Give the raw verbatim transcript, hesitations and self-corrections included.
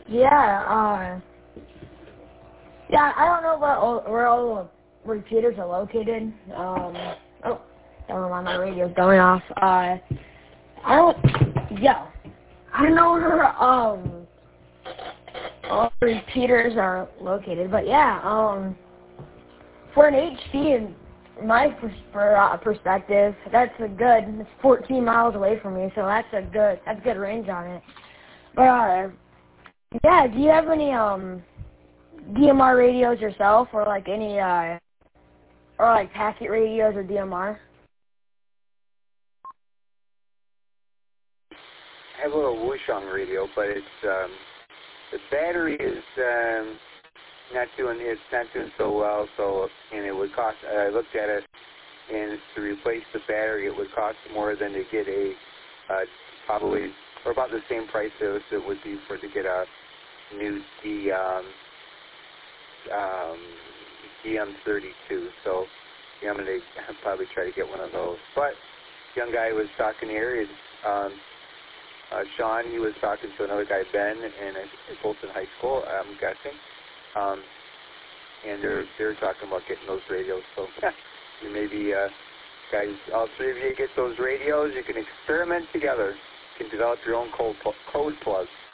Yeah, uh, yeah, I don't know where all, where all the repeaters are located. Um, oh, never mind, my radio's going off. Uh, I don't, yeah, I don't know where, um, all the repeaters are located, but yeah, um, for an H C, in my pers- per, uh, perspective, that's a good, it's fourteen miles away from me, so that's a good, that's good range on it. But, uh, yeah, do you have any, um, D M R radios yourself, or like any, uh, or like packet radios or D M R? I have a little whoosh on the radio, but it's, um, the battery is, um, not doing, it's not doing so well, so, and it would cost, I looked at it, and to replace the battery, it would cost more than to get a, uh, probably, or about the same price as it would be for to get a new D, um, um, D M thirty-two. So, yeah, I'm going to probably try to get one of those. But, young guy was talking here, and, um, uh, Sean, he was talking to another guy, Ben, in, in Bolton High School, I'm guessing. Um, and they're, they're talking about getting those radios. So, you maybe, uh, guys, all three of you get those radios. You can experiment together. You can develop your own code, code plug.